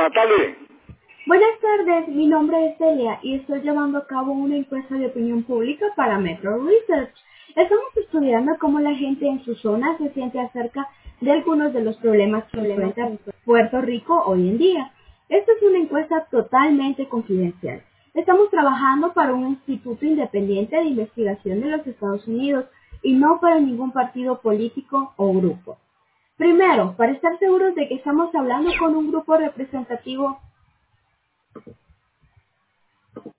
Buenas tardes. Buenas tardes, mi nombre es Celia y estoy llevando a cabo una encuesta de opinión pública para Metro Research. Estamos estudiando cómo la gente en su zona se siente acerca de algunos de los problemas que enfrenta Puerto Rico hoy en día. Esta es una encuesta totalmente confidencial. Estamos trabajando para un instituto independiente de investigación de los Estados Unidos y no para ningún partido político o grupo. Primero, para estar seguros de que estamos hablando con un grupo representativo